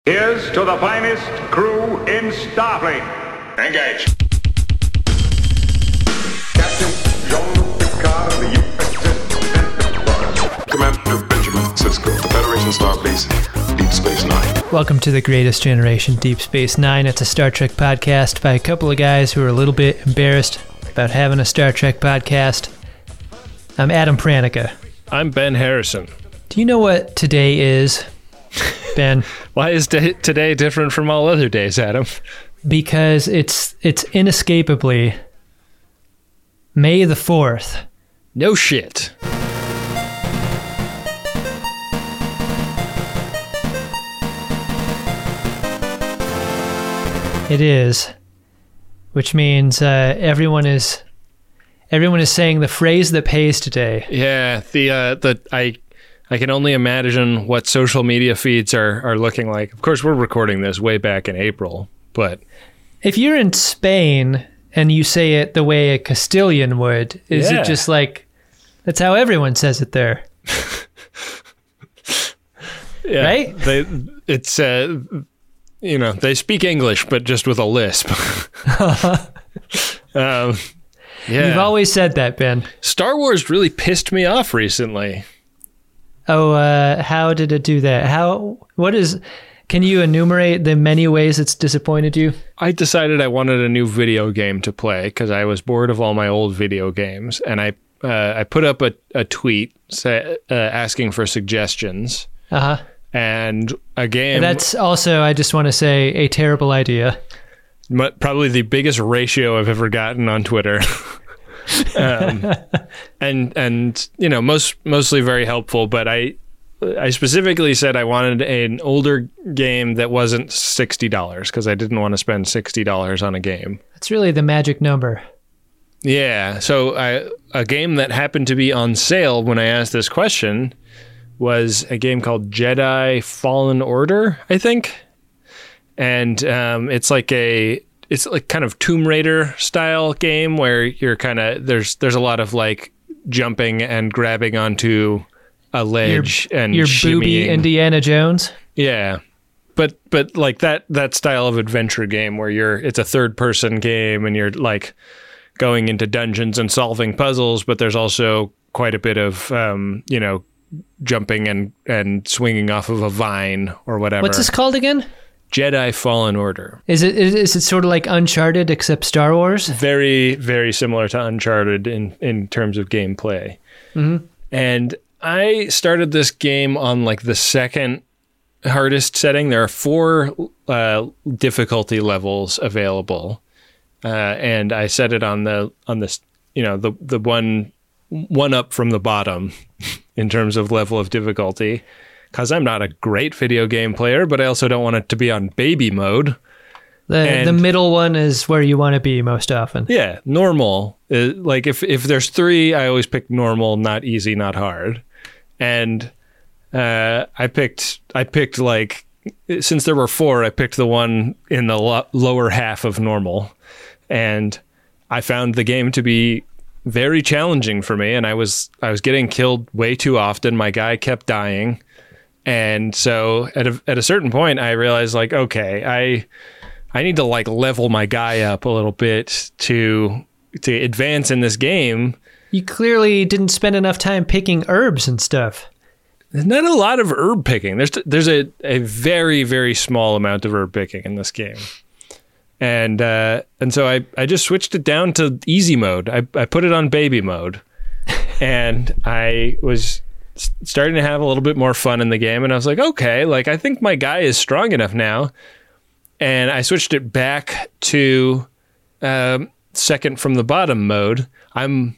Here's to the finest crew in Starfleet. Engage. Captain Jean-Luc Picard of the USS Commander Benjamin Sisko, the Federation Starbase, Deep Space Nine. Welcome to The Greatest Generation, Deep Space Nine. It's a Star Trek podcast by a couple of guys who are a little bit embarrassed about having a Star Trek podcast. I'm Adam Pranica. I'm Ben Harrison. Do you know what today is, Ben? Why is today different from all other days, Adam? Because it's inescapably May the 4th. No shit. It is, which means everyone is saying the phrase that pays today. Yeah, I can only imagine what social media feeds are looking like. Of course, we're recording this way back in April, but if you're in Spain and you say it the way a Castilian would, is it just like that's how everyone says it there? Yeah, right? They speak English, but just with a lisp. Yeah. You've always said that, Ben. Star Wars really pissed me off recently. Oh, how did it do that? Can you enumerate the many ways it's disappointed you? I decided I wanted a new video game to play because I was bored of all my old video games, and I put up a tweet asking for suggestions. Uh-huh. And a game... That's also, I just want to say, a terrible idea. Probably the biggest ratio I've ever gotten on Twitter. And mostly very helpful, but I specifically said I wanted an older game that wasn't $60 because I didn't want to spend $60 on a game. That's really the magic number. Yeah, so a game that happened to be on sale when I asked this question was a game called Jedi Fallen Order, I think. And it's like kind of Tomb Raider style game where you're kind of there's a lot of like jumping and grabbing onto a ledge and your shimmying. Booby Indiana Jones. Yeah, but like that style of adventure game where it's a third person game and you're like going into dungeons and solving puzzles, but there's also quite a bit of jumping and swinging off of a vine or whatever. What's this called again? Jedi Fallen Order. Is it sort of like Uncharted except Star Wars? Very, very similar to Uncharted in terms of gameplay. Mm-hmm. And I started this game on like the second hardest setting. There are 4 difficulty levels available, and I set it on the one up from the bottom in terms of level of difficulty. Because I'm not a great video game player, but I also don't want it to be on baby mode. The middle one is where you want to be most often. Yeah, normal. Like if there's 3, I always pick normal, not easy, not hard. And I picked like, since there were 4, I picked the one in the lower half of normal. And I found the game to be very challenging for me. And I was getting killed way too often. My guy kept dying. And so at a certain point, I realized like, okay, I need to like level my guy up a little bit to advance in this game. You clearly didn't spend enough time picking herbs and stuff. There's not a lot of herb picking. There's a very, very small amount of herb picking in this game. And so I just switched it down to easy mode. I put it on baby mode, and I was starting to have a little bit more fun in the game, and I was like, okay, like I think my guy is strong enough now. And I switched it back to second from the bottom mode. I'm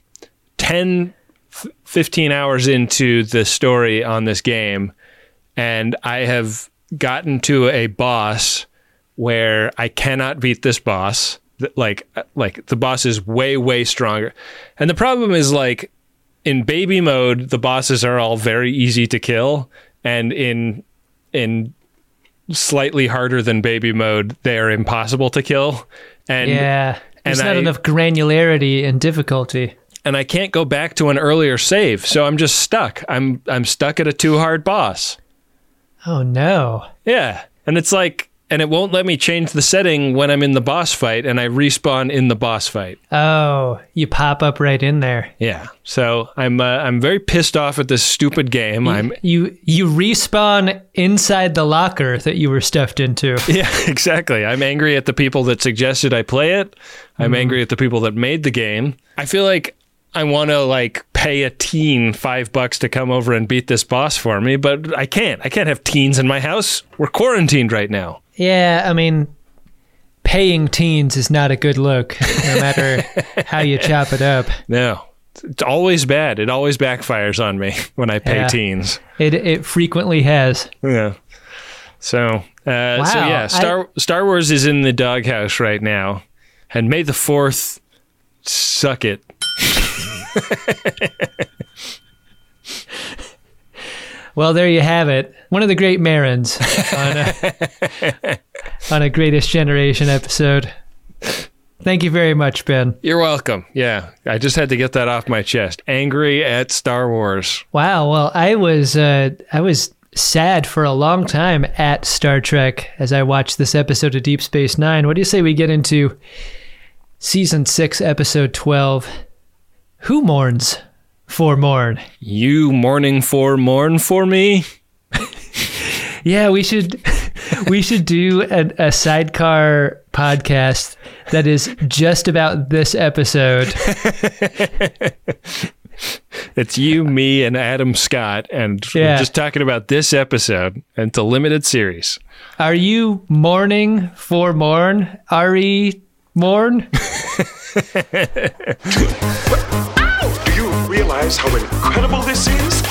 15 hours into the story on this game, and I have gotten to a boss where I cannot beat this boss. Like the boss is way, way stronger. And the problem is like, in baby mode, the bosses are all very easy to kill, and in slightly harder than baby mode, they are impossible to kill. And there's not enough granularity and difficulty. And I can't go back to an earlier save, so I'm just stuck. I'm stuck at a too hard boss. Oh no. Yeah. And it's like, and it won't let me change the setting when I'm in the boss fight, and I respawn in the boss fight. Oh, you pop up right in there. Yeah. So I'm very pissed off at this stupid game. You respawn inside the locker that you were stuffed into. Yeah, exactly. I'm angry at the people that suggested I play it. I'm angry at the people that made the game. I feel like I want to like pay a teen $5 to come over and beat this boss for me, but I can't. I can't have teens in my house. We're quarantined right now. Yeah, I mean, paying teens is not a good look, no matter how you chop it up. No, it's always bad. It always backfires on me when I pay teens. It frequently has. Yeah. So, Star Wars is in the doghouse right now, and May the 4th suck it. Well, there you have it. One of the great Marins on a Greatest Generation episode. Thank you very much, Ben. You're welcome. Yeah, I just had to get that off my chest. Angry at Star Wars. Wow. Well, I was sad for a long time at Star Trek as I watched this episode of Deep Space Nine. What do you say we get into Season 6, Episode 12? Who mourns for Morn? You mourning for Morn for me? Yeah, we should do a sidecar podcast that is just about this episode. It's you, me, and Adam Scott, and we're just talking about this episode, and it's a limited series. Are you mourning for Morn? Ari Morn? Do you realize how incredible this is?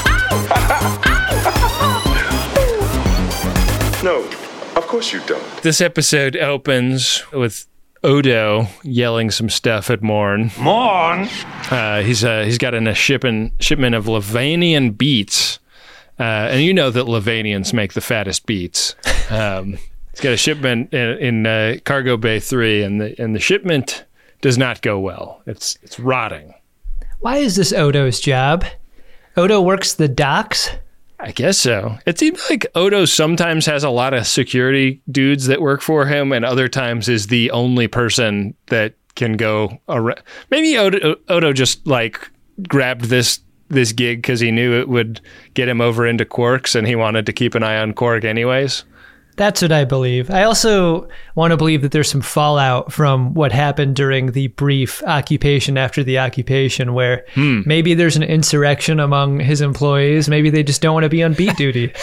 No, of course you don't. This episode opens with Odo yelling some stuff at Morn. Morn! He's got in a shipment of Levanian beets, and you know that Levanians make the fattest beets. He's got a shipment in Cargo Bay 3, and the shipment does not go well. It's rotting. Why is this Odo's job? Odo works the docks? I guess so. It seems like Odo sometimes has a lot of security dudes that work for him, and other times is the only person that can go around. Maybe Odo just like grabbed this gig because he knew it would get him over into Quarks, and he wanted to keep an eye on Quark anyways. That's what I believe. I also want to believe that there's some fallout from what happened during the brief occupation after the occupation, where maybe there's an insurrection among his employees. Maybe they just don't want to be on beat duty.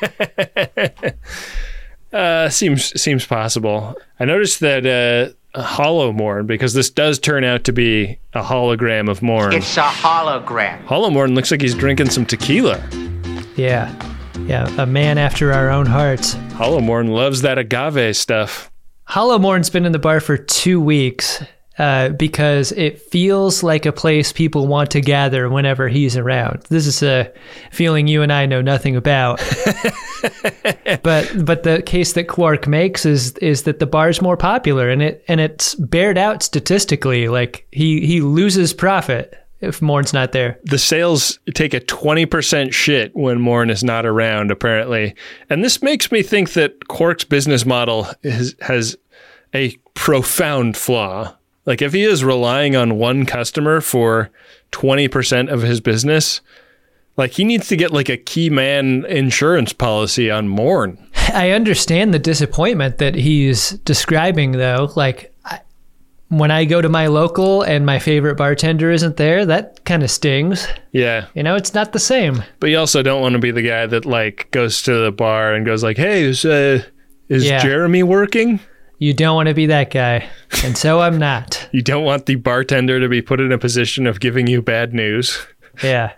Seems possible. I noticed that Hollow Morn, because this does turn out to be a hologram of Morn. It's a hologram. Hollow Morn looks like he's drinking some tequila. Yeah, a man after our own hearts. Hollow Morn loves that agave stuff. Hollow Morn's been in the bar for 2 weeks because it feels like a place people want to gather whenever he's around. This is a feeling you and I know nothing about. but the case that Quark makes is that the bar's more popular, and it's bared out statistically. Like he loses profit if Morn's not there. The sales take a 20% shit when Morn is not around, apparently. And this makes me think that Quark's business model has a profound flaw. Like, if he is relying on one customer for 20% of his business, like, he needs to get, like, a key man insurance policy on Morn. I understand the disappointment that he's describing, though. Like, when I go to my local and my favorite bartender isn't there, that kind of stings. Yeah. You know, it's not the same. But you also don't want to be the guy that, like, goes to the bar and goes like, hey, is Jeremy working? You don't want to be that guy. And so I'm not. You don't want the bartender to be put in a position of giving you bad news. Yeah.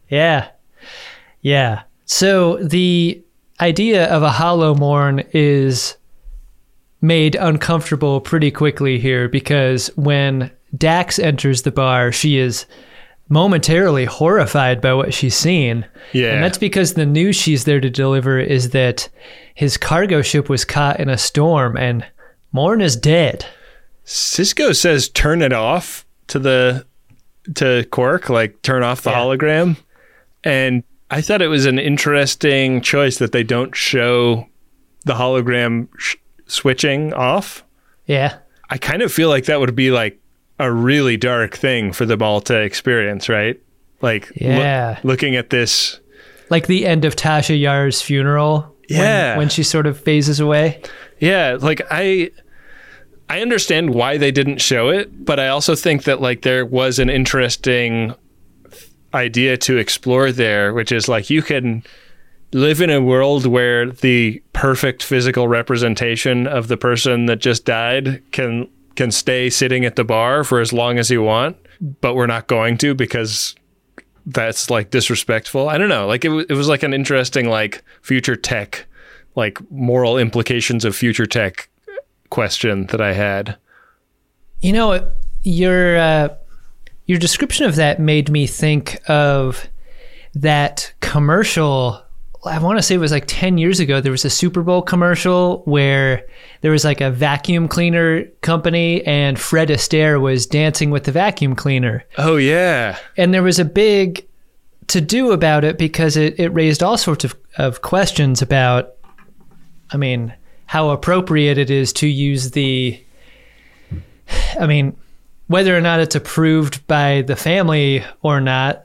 So the idea of a Hollow Morn is made uncomfortable pretty quickly here, because when Dax enters the bar, she is momentarily horrified by what she's seen. Yeah. And that's because the news she's there to deliver is that his cargo ship was caught in a storm and Morn is dead. Cisco says turn it off to Quark, like turn off the hologram. And I thought it was an interesting choice that they don't show the hologram switching off. Yeah. I kind of feel like that would be like a really dark thing for them all to experience, right? Like, yeah. Looking at this, like the end of Tasha Yar's funeral. Yeah. When she sort of phases away. Yeah, like I understand why they didn't show it, but I also think that like there was an interesting idea to explore there, which is like you can live in a world where the perfect physical representation of the person that just died can stay sitting at the bar for as long as you want, but we're not going to because that's like disrespectful. I don't know. Like it was like an interesting like future tech, like moral implications of future tech question that I had. You know, your description of that made me think of that commercial. I want to say it was like 10 years ago. There was a Super Bowl commercial where there was like a vacuum cleaner company and Fred Astaire was dancing with the vacuum cleaner. Oh, yeah. And there was a big to-do about it because it raised all sorts of questions about, I mean, how appropriate it is to use whether or not it's approved by the family or not,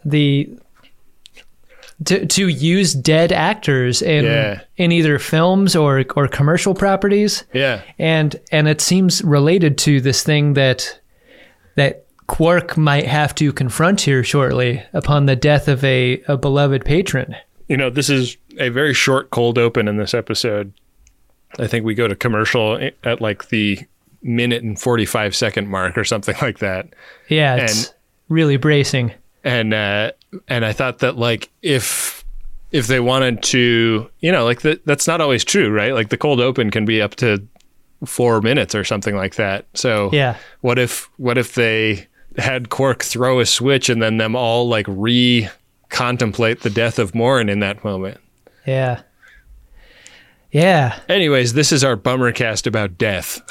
to use dead actors in either films or commercial properties. Yeah. And it seems related to this thing that Quark might have to confront here shortly upon the death of a beloved patron. You know, this is a very short cold open in this episode. I think we go to commercial at like the minute and 45-second mark or something like that. Yeah, it's really bracing. And I thought that like if they wanted to, you know, like that's not always true, right? Like the cold open can be up to 4 minutes or something like that. So yeah, what if they had Quark throw a switch and then them all like contemplate the death of Morn in that moment? Yeah. Yeah. Anyways, this is our bummer cast about death.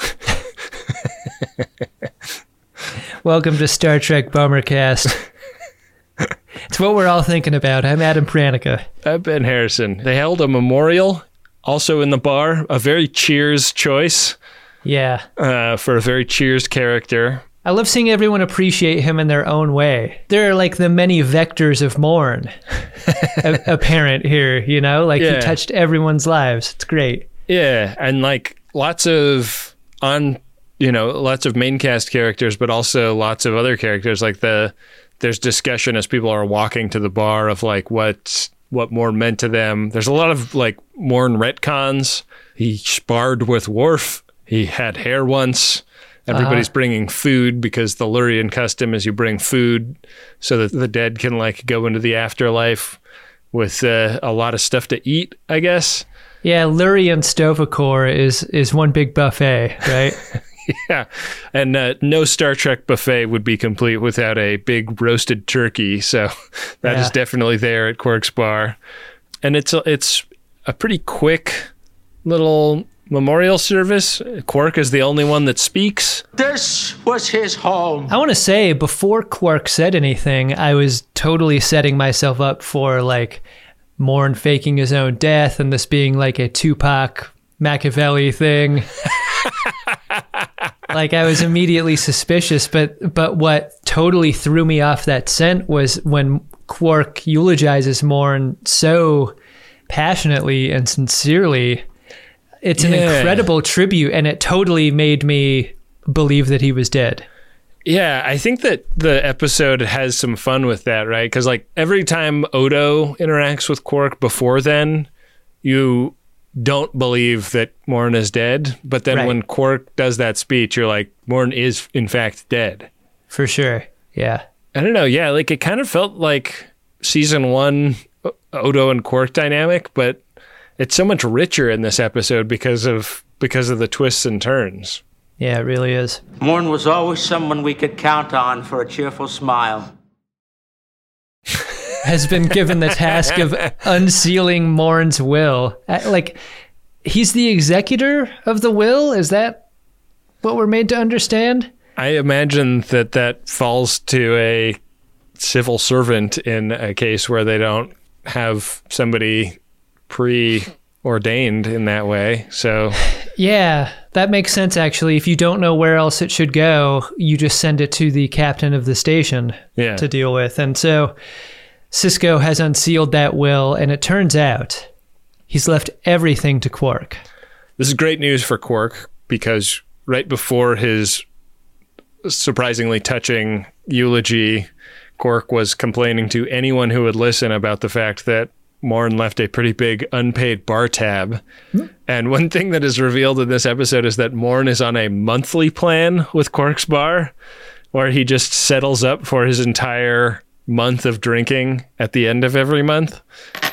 Welcome to Star Trek Bummercast. It's what we're all thinking about. I'm Adam Pranica. I'm Ben Harrison. They held a memorial also in the bar, a very Cheers choice. Yeah. For a very Cheers character. I love seeing everyone appreciate him in their own way. There are like the many vectors of Morn apparent here, you know? Like he touched everyone's lives. It's great. Yeah, and like lots of main cast characters, but also lots of other characters. Like there's discussion as people are walking to the bar of like what Morn meant to them. There's a lot of like Morn retcons. He sparred with Worf. He had hair once. Everybody's bringing food because the Lurian custom is you bring food so that the dead can like go into the afterlife with a lot of stuff to eat, I guess. Yeah, Lurian Stovacor is one big buffet, right? Yeah, and no Star Trek buffet would be complete without a big roasted turkey, so that is definitely there at Quark's bar. And it's a pretty quick little memorial service. Quark is the only one that speaks. This was his home. I want to say, before Quark said anything, I was totally setting myself up for like Morn faking his own death and this being like a Tupac Machiavelli thing. Like I was immediately suspicious, but what totally threw me off that scent was when Quark eulogizes Morn so passionately and sincerely. It's an incredible tribute, and it totally made me believe that he was dead. Yeah, I think that the episode has some fun with that, right? Because like every time Odo interacts with Quark before then, you don't believe that Morn is dead. But then when Quark does that speech, you're like, Morn is in fact dead. For sure. Yeah. I don't know. Yeah, like it kind of felt like season 1 Odo and Quark dynamic, but it's so much richer in this episode because of the twists and turns. Yeah, it really is. Morn was always someone we could count on for a cheerful smile. Has been given the task of unsealing Morn's will. Like, he's the executor of the will? Is that what we're made to understand? I imagine that falls to a civil servant in a case where they don't have somebody ordained in that way. So Yeah, that makes sense, actually. If you don't know where else it should go, you just send it to the captain of the station to deal with. And so Sisko has unsealed that will, and it turns out he's left everything to Quark. This is great news for Quark, because right before his surprisingly touching eulogy, Quark was complaining to anyone who would listen about the fact that Morn left a pretty big unpaid bar tab. And one thing that is revealed in this episode is that Morn is on a monthly plan with Quark's bar, where he just settles up for his entire month of drinking at the end of every month.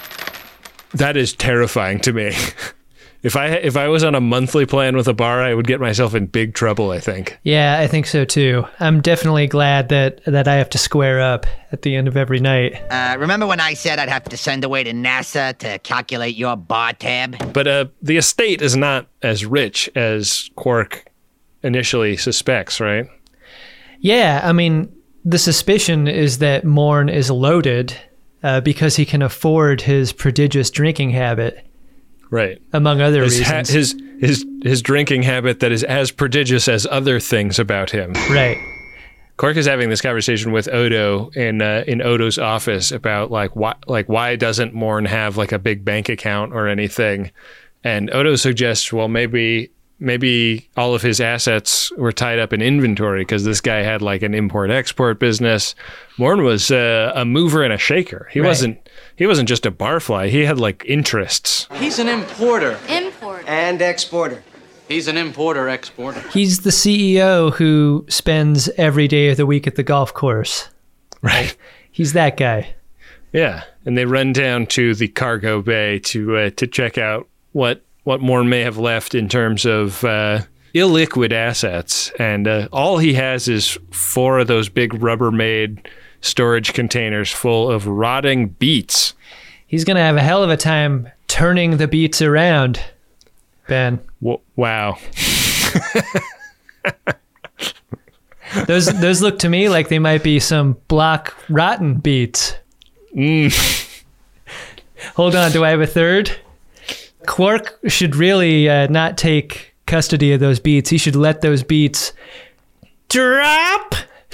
That is terrifying to me. If I was on a monthly plan with a bar, I would get myself in big trouble, I think. Yeah, I think so too. I'm definitely glad that I have to square up at the end of every night. Remember when I said I'd have to send away to NASA to calculate your bar tab? But the estate is not as rich as Quark initially suspects, right? Yeah, I mean, the suspicion is that Morn is loaded because he can afford his prodigious drinking habit. Right. Among other reasons. His drinking habit that is as prodigious as other things about him. Right. Quark is having this conversation with Odo in Odo's office about why doesn't Morn have like a big bank account or anything? And Odo suggests, well, maybe all of his assets were tied up in inventory because this guy had like an import-export business. Morn was a mover and a shaker. He wasn't just a barfly. He had like interests. He's an importer. Importer. And exporter. He's an importer-exporter. He's the CEO who spends every day of the week at the golf course. Right. He's that guy. Yeah. And they run down to the cargo bay to check out what Morn may have left in terms of illiquid assets. And all he has is 4 of those big Rubbermaid storage containers full of rotting beets. He's going to have a hell of a time turning the beets around, Ben. Wow. Those look to me like they might be some block rotten beets. Hold on, do I have a third? Quark should really not take custody of those beets. He should let those beets drop.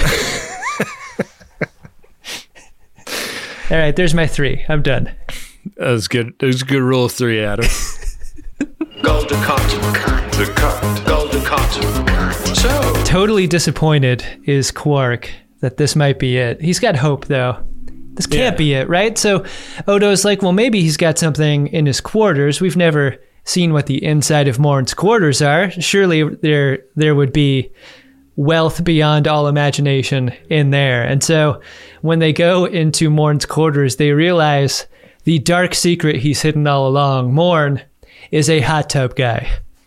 All right, there's my 3. I'm done. That was good. That was a good rule of 3, Adam. Golden cotton. The cut. Golden cotton. So. Totally disappointed is Quark that this might be it. He's got hope, though. This can't be it, right? So Odo's like, well, maybe he's got something in his quarters. We've never seen what the inside of Morn's quarters are. Surely there would be wealth beyond all imagination in there. And so when they go into Morn's quarters, they realize the dark secret he's hidden all along. Morn is a hot tub guy.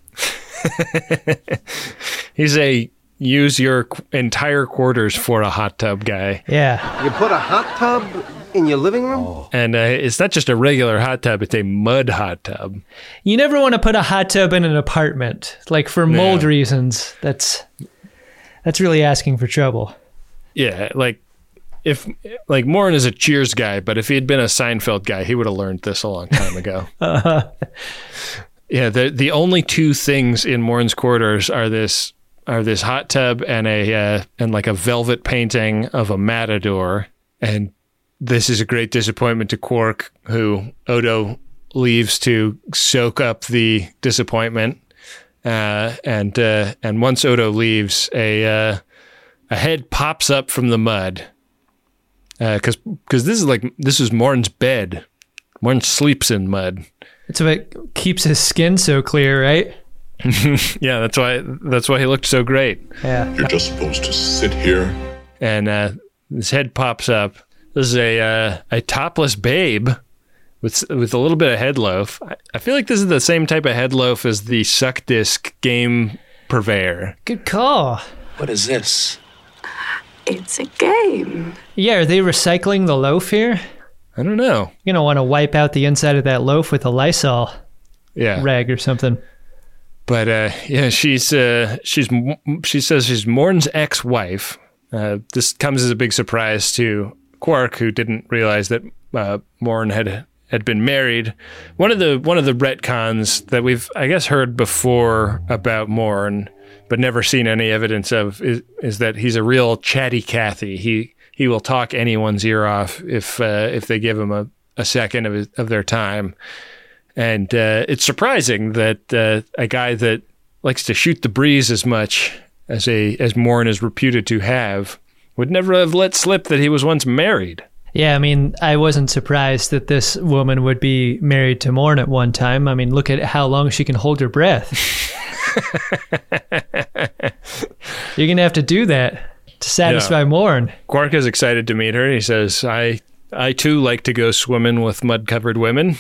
He's a use your entire quarters for a hot tub guy. Yeah. You put a hot tub in your living room? Oh. And it's not just a regular hot tub, it's a mud hot tub. You never want to put a hot tub in an apartment. Like for mold reasons, that's really asking for trouble. Yeah, if Morn is a Cheers guy, but if he had been a Seinfeld guy, he would have learned this a long time ago. Yeah, the only 2 things in Morn's quarters are this hot tub and a velvet painting of a matador. And this is a great disappointment to Quark, who Odo leaves to soak up the disappointment. And once Odo leaves, a head pops up from the mud. Because this is Morn's bed. Morn sleeps in mud. It's what keeps his skin so clear, right? Yeah, that's why he looked so great. Yeah. You're just supposed to sit here. And his head pops up. This is a topless babe with a little bit of head loaf. I feel like this is the same type of head loaf as the suck disc game purveyor. Good call. What is this? It's a game. Yeah, are they recycling the loaf here? I don't know. You're gonna want to wipe out the inside of that loaf with a Lysol rag or something. But she says she's Morn's ex-wife. This comes as a big surprise to Quark, who didn't realize that Morn had had been married. One of the retcons that we've, I guess, heard before about Morn, but never seen any evidence of, is that he's a real chatty Cathy. He will talk anyone's ear off if they give him a second of their time. And it's surprising that a guy that likes to shoot the breeze as much as Morn is reputed to have would never have let slip that he was once married. Yeah, I mean, I wasn't surprised that this woman would be married to Morn at one time. I mean, look at how long she can hold her breath. You're going to have to do that to satisfy Morn. Quark is excited to meet her. He says, I too like to go swimming with mud-covered women.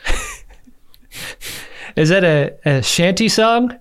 Is that a shanty song?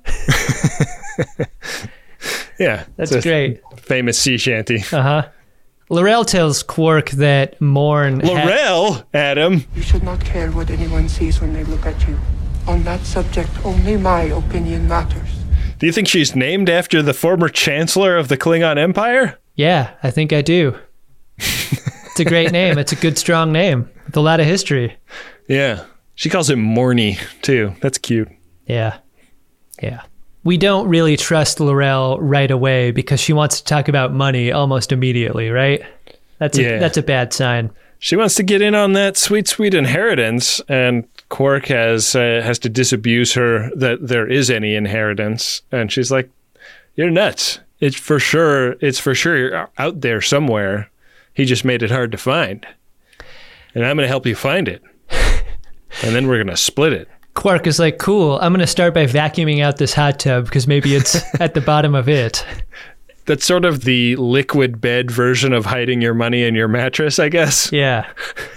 Yeah. That's great. Famous sea shanty. Uh-huh. L'Rell tells Quark that Morn... L'Rell, Adam. You should not care what anyone sees when they look at you. On that subject, only my opinion matters. Do you think she's named after the former chancellor of the Klingon Empire? Yeah, I think I do. It's a great name. It's a good, strong name with a lot of history. Yeah. She calls him Morny, too. That's cute. Yeah. Yeah. We don't really trust L'Rell right away because she wants to talk about money almost immediately, right? That's a bad sign. She wants to get in on that sweet, sweet inheritance, and Quark has to disabuse her that there is any inheritance, and she's like, "You're nuts. It's for sure out there somewhere. He just made it hard to find, and I'm going to help you find it, and then we're going to split it." Quark is like, cool, I'm going to start by vacuuming out this hot tub because maybe it's at the bottom of it. That's sort of the liquid bed version of hiding your money in your mattress, I guess. Yeah.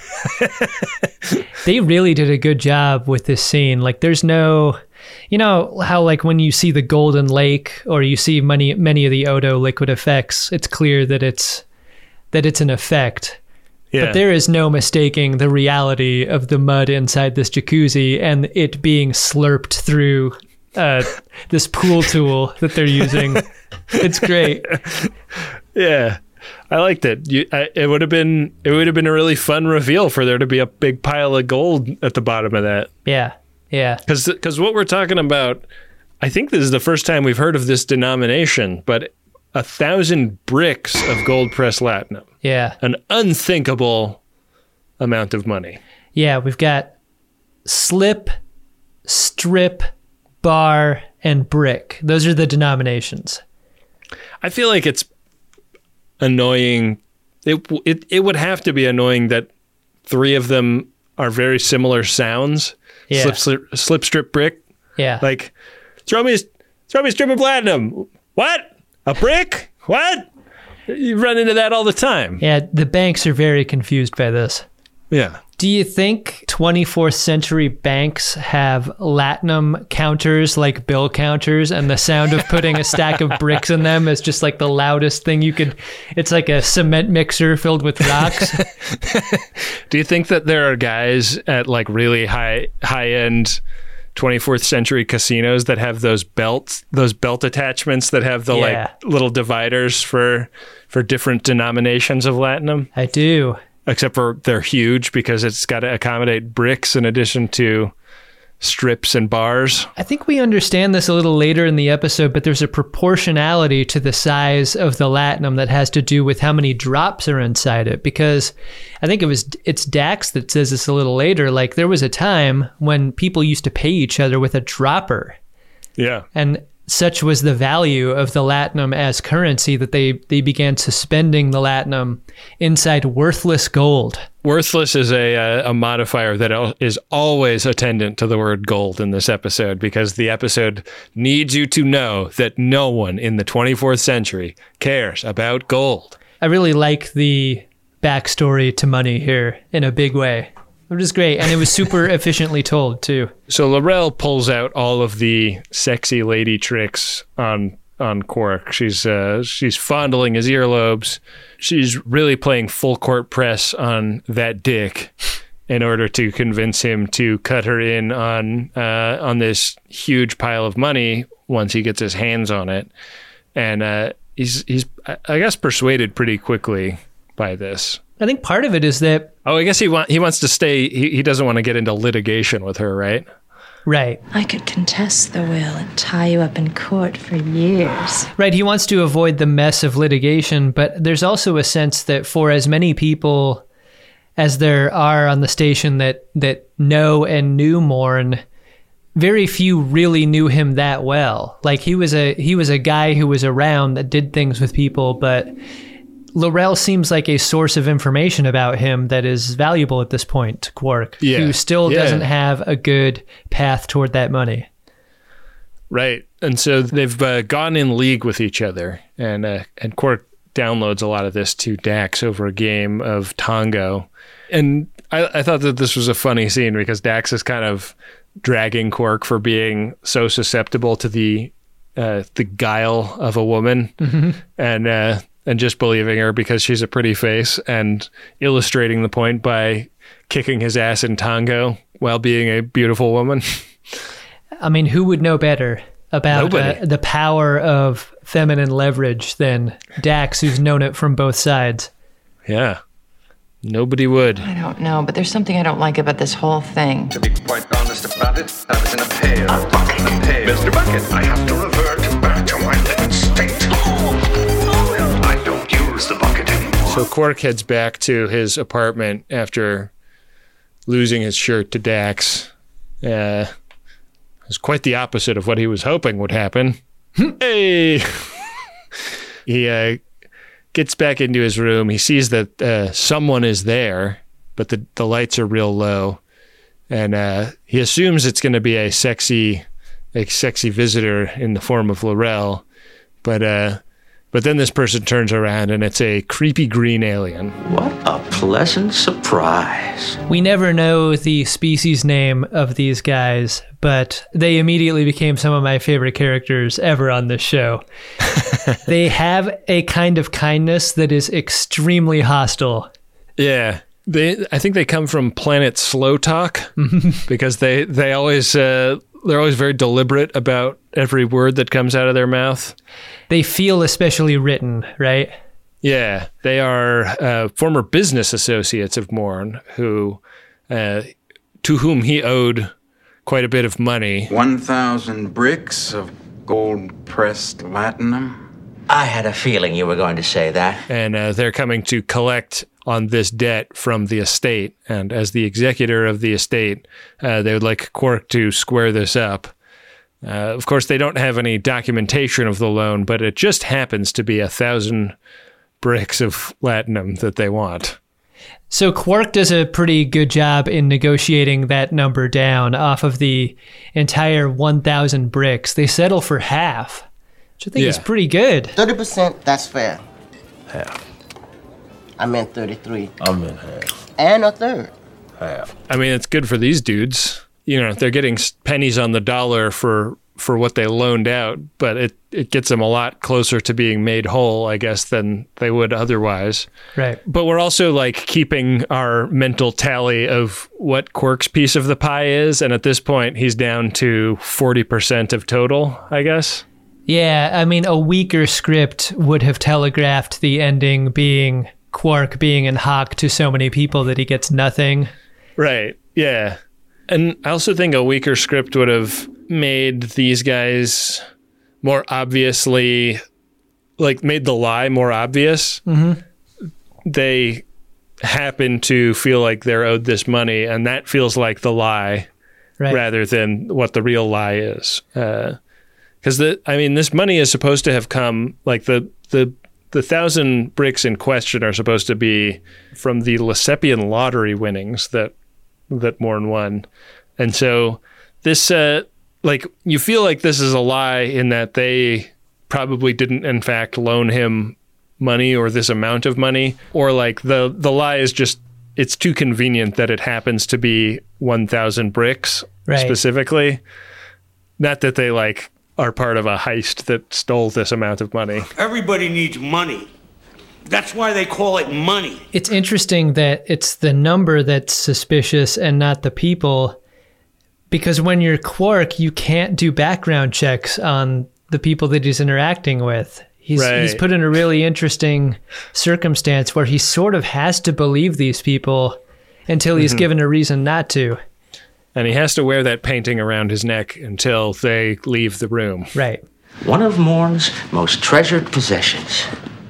They really did a good job with this scene. Like, there's no... You know how, like, when you see the Golden Lake or you see many of the Odo liquid effects, it's clear that it's an effect. Yeah. But there is no mistaking the reality of the mud inside this jacuzzi and it being slurped through this pool tool that they're using. It's great. Yeah, I liked it. It would have been a really fun reveal for there to be a big pile of gold at the bottom of that. Yeah, yeah. Because what we're talking about, I think this is the first time we've heard of this denomination, but 1,000 bricks of gold pressed latinum. Yeah. An unthinkable amount of money. Yeah, we've got slip, strip, bar, and brick. Those are the denominations. I feel like it's annoying. It would have to be annoying that 3 of them are very similar sounds. Yeah. Slip, strip, brick. Yeah. Like, throw me a strip of platinum. What? A brick? What? You run into that all the time. Yeah, the banks are very confused by this. Yeah. Do you think 24th century banks have latinum counters like bill counters, and the sound of putting a stack of bricks in them is just like the loudest thing you could... It's like a cement mixer filled with rocks. Do you think that there are guys at like really high-end 24th century casinos that have those belt attachments that have the like little dividers for different denominations of latinum? I do. Except for they're huge because it's got to accommodate bricks in addition to strips and bars. I think we understand this a little later in the episode, but there's a proportionality to the size of the latinum that has to do with how many drops are inside it. Because I think it's Dax that says this a little later. Like, there was a time when people used to pay each other with a dropper. Yeah. And such was the value of the latinum as currency that they began suspending the latinum inside worthless gold. Worthless is a modifier that is always attendant to the word gold in this episode, because the episode needs you to know that no one in the 24th century cares about gold. I really like the backstory to money here in a big way. It was great, and it was super efficiently told, too. So L'Rell pulls out all of the sexy lady tricks on Quark. She's fondling his earlobes. She's really playing full court press on that dick in order to convince him to cut her in on this huge pile of money once he gets his hands on it. And he's I guess persuaded pretty quickly by this. I think part of it is that... Oh, I guess he wants to stay... He doesn't want to get into litigation with her, right? Right. I could contest the will and tie you up in court for years. Right, he wants to avoid the mess of litigation, but there's also a sense that for as many people as there are on the station that know and knew Morn, very few really knew him that well. Like, he was a guy who was around that did things with people, but L'Rell seems like a source of information about him that is valuable at this point to Quark, who still doesn't have a good path toward that money. Right. And so they've gone in league with each other, and Quark downloads a lot of this to Dax over a game of Tango. And I thought that this was a funny scene because Dax is kind of dragging Quark for being so susceptible to the guile of a woman, and just believing her because she's a pretty face, and illustrating the point by kicking his ass in Tango while being a beautiful woman. I mean, who would know better about the power of feminine leverage than Dax, who's known it from both sides? Yeah. Nobody would. I don't know, but there's something I don't like about this whole thing. To be quite honest about it, I was in a pail. A bucket. Mr. Bucket, I have to revert back to my living state. I don't use the bucket anymore. So Quark heads back to his apartment after losing his shirt to Dax. It's quite the opposite of what he was hoping would happen. Hey! He gets back into his room. He sees that someone is there, but the lights are real low. And he assumes it's going to be a sexy visitor in the form of L'Rell. But then this person turns around and it's a creepy green alien. What a pleasant surprise. We never know the species name of these guys, but they immediately became some of my favorite characters ever on this show. They have a kind of kindness that is extremely hostile. Yeah. I think they come from planet Slow Talk because they always they're always very deliberate about every word that comes out of their mouth. They feel especially written, right? Yeah, they are former business associates of Morn, to whom he owed quite a bit of money. 1,000 bricks of gold-pressed latinum. I had a feeling you were going to say that. And they're coming to collect on this debt from the estate. And as the executor of the estate, they would like Quark to square this up. Of course, they don't have any documentation of the loan, but it just happens to be 1,000 bricks of latinum that they want. So Quark does a pretty good job in negotiating that number down off of the entire 1,000 bricks. They settle for half, which I think is pretty good. 30%, that's fair. Half. I meant 33. I meant half. And a third. Half. I mean, it's good for these dudes. You know, they're getting pennies on the dollar for what they loaned out, but it gets them a lot closer to being made whole, I guess, than they would otherwise. Right. But we're also like keeping our mental tally of what Quark's piece of the pie is, and at this point, he's down to 40% of total, I guess. Yeah, I mean, a weaker script would have telegraphed the ending being Quark being in hock to so many people that he gets nothing. Right, yeah. And I also think a weaker script would have made these guys more obviously, like made the lie more obvious. Mm-hmm. They happen to feel like they're owed this money, and that feels like the lie rather than what the real lie is. Because this money is supposed to have come, like the 1,000 bricks in question are supposed to be from the Lesepian lottery winnings that Morn won. And so this, you feel like this is a lie in that they probably didn't in fact loan him money or this amount of money, or like the lie is just, it's too convenient that it happens to be 1,000 bricks specifically. Not that they are part of a heist that stole this amount of money. Everybody needs money. That's why they call it money. It's interesting that it's the number that's suspicious and not the people, because when you're Quark, you can't do background checks on the people that he's interacting with. He's put in a really interesting circumstance where he sort of has to believe these people until he's given a reason not to. And he has to wear that painting around his neck until they leave the room. Right. One of Morn's most treasured possessions.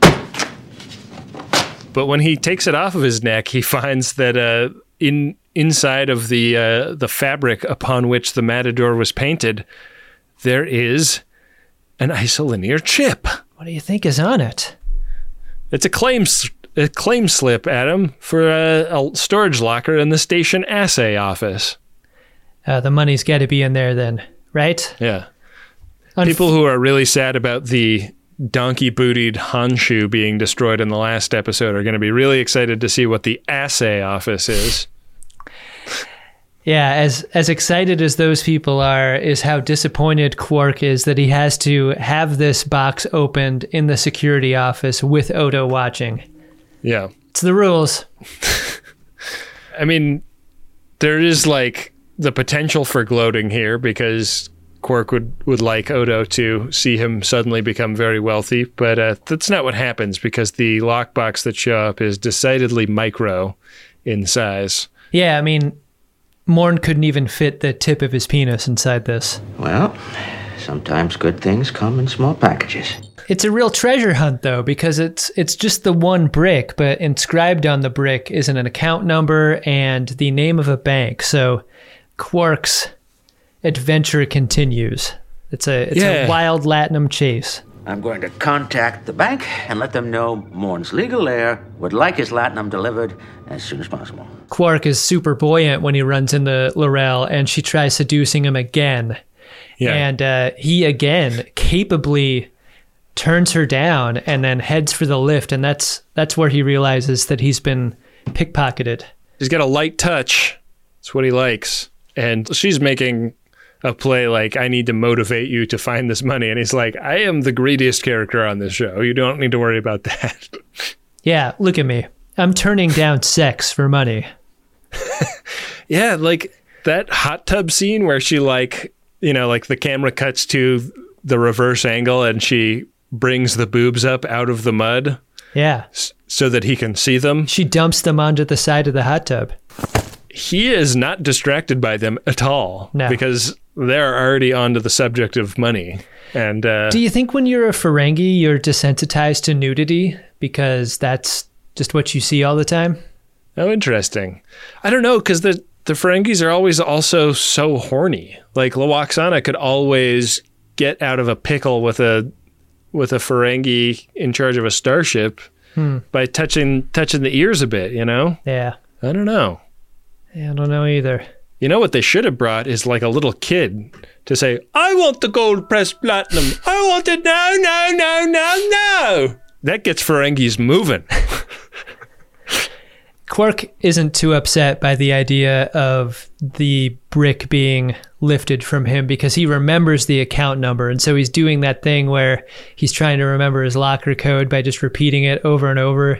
But when he takes it off of his neck, he finds that inside of the fabric upon which the Matador was painted, there is an isolinear chip. What do you think is on it? It's a claim slip, Adam, for a storage locker in the station assay office. The money's got to be in there then, right? Yeah. People who are really sad about the donkey-bootied Honshu being destroyed in the last episode are going to be really excited to see what the assay office is. Yeah, as excited as those people are is how disappointed Quark is that he has to have this box opened in the security office with Odo watching. Yeah. It's the rules. I mean, there is like the potential for gloating here because Quark would like Odo to see him suddenly become very wealthy, but that's not what happens because the lockbox that show up is decidedly micro in size. Yeah, I mean, Morn couldn't even fit the tip of his penis inside this. Well, sometimes good things come in small packages. It's a real treasure hunt, though, because it's just the one brick, but inscribed on the brick is an account number and the name of a bank. So Quark's adventure continues. It's a wild Latinum chase. I'm going to contact the bank and let them know Morn's legal heir would like his latinum delivered as soon as possible. Quark is super buoyant when he runs into L'Rell, and she tries seducing him again. Yeah. And he again capably turns her down and then heads for the lift, and that's where he realizes that he's been pickpocketed. He's got a light touch. That's what he likes. And she's making a play like, I need to motivate you to find this money. And he's like, I am the greediest character on this show. You don't need to worry about that. Yeah, look at me. I'm turning down sex for money. Yeah, like that hot tub scene where she like the camera cuts to the reverse angle and she brings the boobs up out of the mud. Yeah. So that he can see them. She dumps them onto the side of the hot tub. He is not distracted by them at all. No. Because they're already onto the subject of money. And do you think when you're a Ferengi, you're desensitized to nudity because that's just what you see all the time? Oh, interesting. I don't know, because the Ferengis are always also so horny. Like Lwaxana could always get out of a pickle with a Ferengi in charge of a starship by touching the ears a bit, you know? Yeah. I don't know. Yeah, I don't know either. You know what they should have brought is like a little kid to say, I want the gold pressed platinum. I want it now, now, now, now, now. That gets Ferengis moving. Quark isn't too upset by the idea of the brick being lifted from him because he remembers the account number. And so he's doing that thing where he's trying to remember his locker code by just repeating it over and over.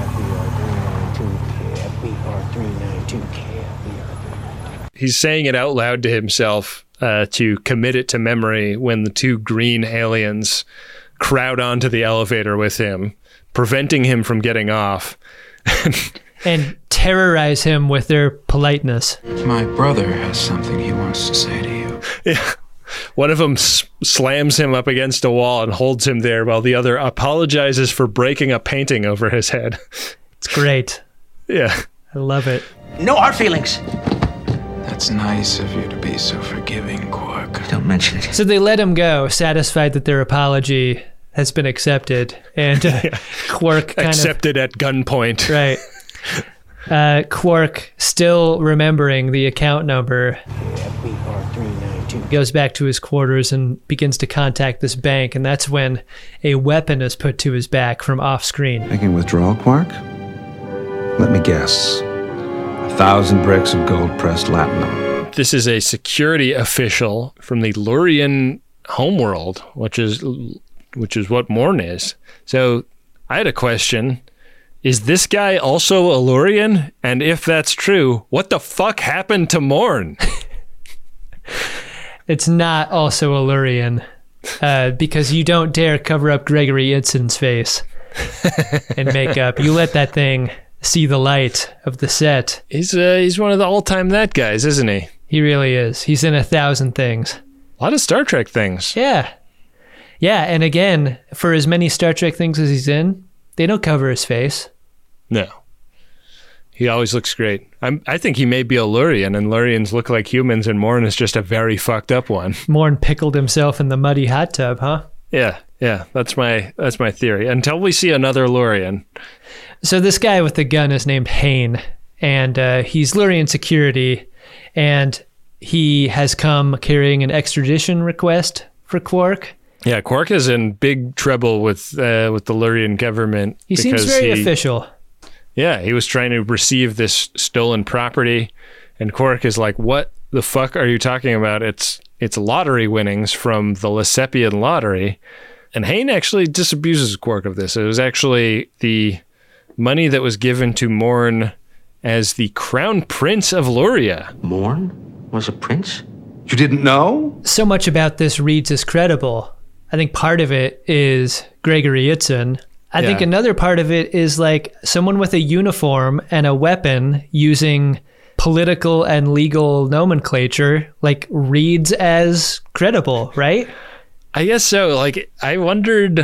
He's saying it out loud to himself to commit it to memory when the two green aliens crowd onto the elevator with him, preventing him from getting off. And terrorize him with their politeness. My brother has something he wants to say to you. Yeah. One of them slams him up against a wall and holds him there while the other apologizes for breaking a painting over his head. It's great. Yeah. I love it. No hard feelings. That's nice of you to be so forgiving, Quark. Don't mention it. So they let him go, satisfied that their apology has been accepted. And Quark kind accepted at gunpoint. Right. Quark, still remembering the account number, goes back to his quarters and begins to contact this bank, and that's when a weapon is put to his back from off-screen. Making withdrawal, Quark? Let me guess. 1,000 bricks of gold-pressed latinum. This is a security official from the Lurian homeworld, which is what Morn is. So I had a question. Is this guy also a Lurian? And if that's true, what the fuck happened to Morn? It's not also a Lurian. because you don't dare cover up Gregory Itzon's face in makeup. You let that thing see the light of the set. He's one of the all-time that guys, isn't he? He really is. He's in 1,000 things. A lot of Star Trek things. Yeah. Yeah, and again, for as many Star Trek things as he's in, they don't cover his face. No. He always looks great. I think he may be a Lurian, and Lurians look like humans, and Morn is just a very fucked up one. Morn pickled himself in the muddy hot tub, huh? Yeah. That's my theory. Until we see another Lurian. So this guy with the gun is named Hain, and he's Lurian security, and he has come carrying an extradition request for Quark. Yeah, Quark is in big trouble with the Lurian government. He seems very official. Yeah, he was trying to receive this stolen property, and Quark is like, "What the fuck are you talking about? It's lottery winnings from the Lesepian lottery." And Hain actually disabuses Quark of this. It was actually the money that was given to Morn as the crown prince of Luria. Morn was a prince? You didn't know? So much about this reads as credible. I think part of it is Gregory Itzon. I think another part of it is like someone with a uniform and a weapon using political and legal nomenclature, like reads as credible, right? I guess so. Like, I wondered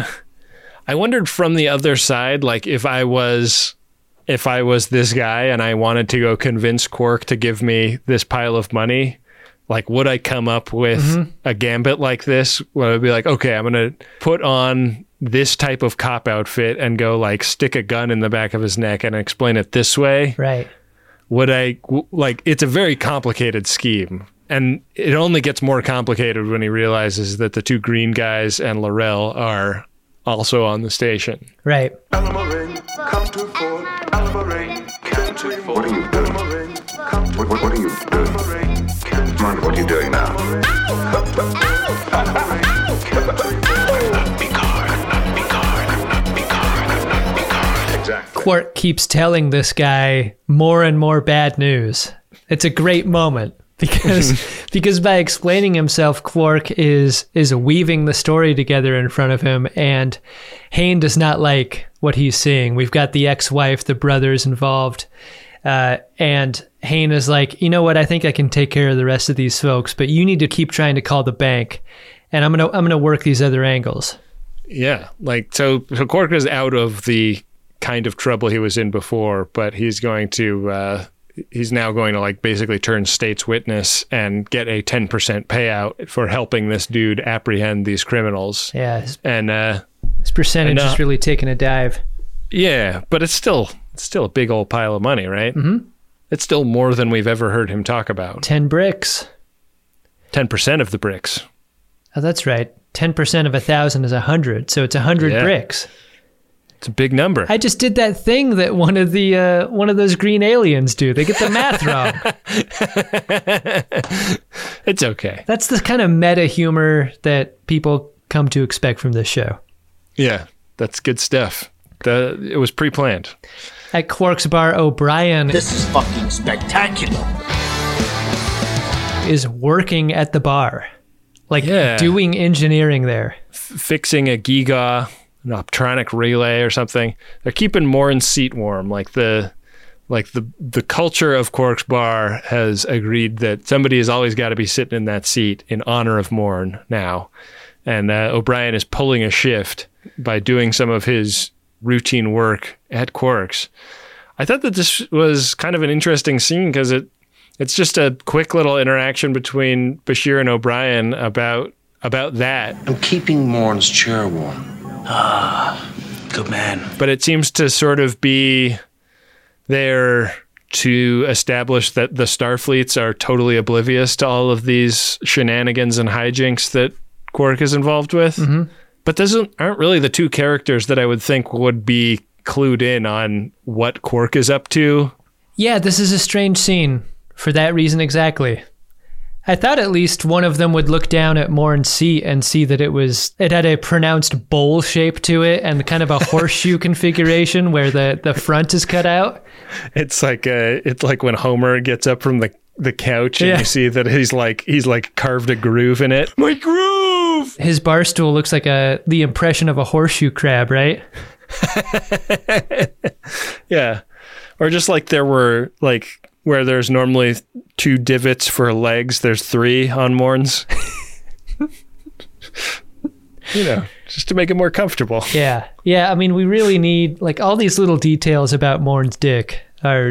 from the other side, like if I was this guy and I wanted to go convince Quark to give me this pile of money, like, would I come up with a gambit like this? Would I be like, okay, I'm going to put on this type of cop outfit and go like stick a gun in the back of his neck and explain it this way? Right. Would I, like, it's a very complicated scheme. And it only gets more complicated when he realizes that the two green guys and L'Rell are also on the station. Right. Alamarin, come to Fort. Alamarin, come to Fort. What are you doing? What are you doing? Come on, what are you doing now? Exactly. Quark keeps telling this guy more and more bad news. It's a great moment because by explaining himself, Quark is weaving the story together in front of him, and Hain does not like what he's seeing. We've got the ex-wife, the brothers involved, and Hain is like, you know what? I think I can take care of the rest of these folks, but you need to keep trying to call the bank, and I'm gonna work these other angles. Yeah, like so Quark is out of the kind of trouble he was in before, but he's now going to like basically turn state's witness and get a 10% payout for helping this dude apprehend these criminals. Yeah, his percentage is really taking a dive. Yeah, but it's still a big old pile of money, right? Mm-hmm. It's still more than we've ever heard him talk about. 10 bricks. 10% of the bricks. Oh, that's right. 10% of 1,000 is 100, so it's 100 bricks. It's a big number. I just did that thing that one of those green aliens do. They get the math wrong. It's okay. That's the kind of meta humor that people come to expect from this show. Yeah, that's good stuff. It was pre-planned. At Quark's bar, O'Brien... This is fucking spectacular. ...is working at the bar. Doing engineering there. Fixing a Giga... an optronic relay or something. They're keeping Morn's seat warm. The culture of Quark's bar has agreed that somebody has always got to be sitting in that seat in honor of Morn now. And O'Brien is pulling a shift by doing some of his routine work at Quark's. I thought that this was kind of an interesting scene because it's just a quick little interaction between Bashir and O'Brien about that. I'm keeping Morn's chair warm. Good man. But it seems to sort of be there to establish that the Starfleets are totally oblivious to all of these shenanigans and hijinks that Quark is involved with. Mm-hmm. But those aren't really the two characters that I would think would be clued in on what Quark is up to. Yeah, this is a strange scene for that reason exactly. I thought at least one of them would look down at Morn's seat and see that it had a pronounced bowl shape to it and kind of a horseshoe configuration where the front is cut out. It's like when Homer gets up from the couch and you see that he's like carved a groove in it. My groove! His bar stool looks like the impression of a horseshoe crab, right? Yeah. Or just like there were, like, where there's normally 2 divots for legs, there's 3 on Morn's. You know, just to make it more comfortable. Yeah. Yeah, I mean, we really need, like, all these little details about Morn's dick are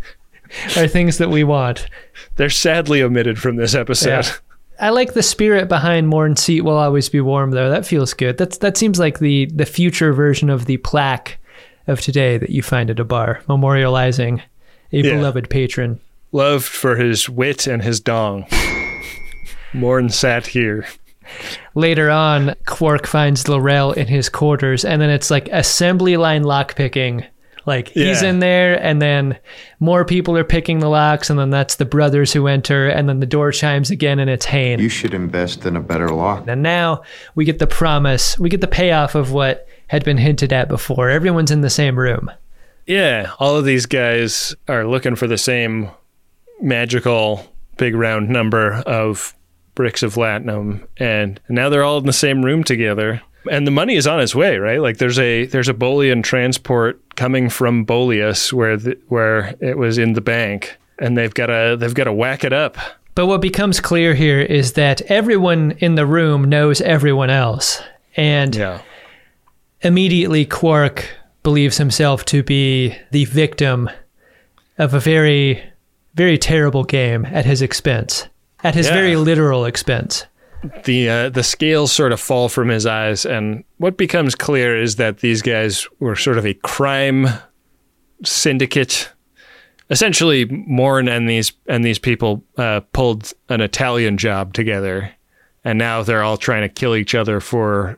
things that we want. They're sadly omitted from this episode. Yeah. I like the spirit behind Morn's seat will always be warm, though. That feels good. That seems like the future version of the plaque of today that you find at a bar, memorializing a beloved patron. Loved for his wit and his dong. Morn sat here. Later on, Quark finds L'Rell in his quarters, and then it's like assembly line lockpicking. Like, he's in there, and then more people are picking the locks, and then that's the brothers who enter, and then the door chimes again, and it's Hayne. You should invest in a better lock. And now we get the promise, we get the payoff of what had been hinted at before. Everyone's in the same room. Yeah, all of these guys are looking for the same magical big round number of bricks of latinum, and now they're all in the same room together. And the money is on its way, right? Like there's a Bolian transport coming from Boleus where it was in the bank, and they've got to whack it up. But what becomes clear here is that everyone in the room knows everyone else, and immediately Quark believes himself to be the victim of a very, very terrible game at his expense, at his very literal expense. The scales sort of fall from his eyes, and what becomes clear is that these guys were sort of a crime syndicate. Essentially, Morn and these people pulled an Italian job together, and now they're all trying to kill each other for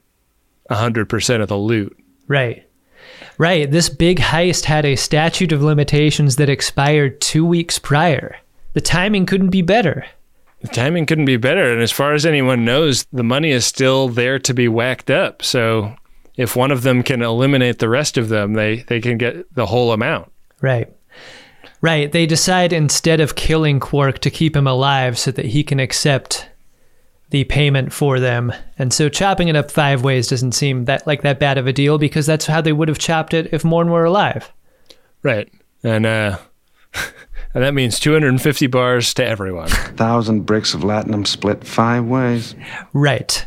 100% of the loot. Right. Right. This big heist had a statute of limitations that expired 2 weeks prior. The timing couldn't be better. The timing couldn't be better, and as far as anyone knows, the money is still there to be whacked up. So if one of them can eliminate the rest of them, they can get the whole amount. Right. Right. They decide instead of killing Quark to keep him alive so that he can accept the payment for them. And so chopping it up 5 ways doesn't seem that bad of a deal, because that's how they would have chopped it if Morn were alive. Right. And and that means 250 bars to everyone. 1,000 bricks of latinum split 5 ways. Right.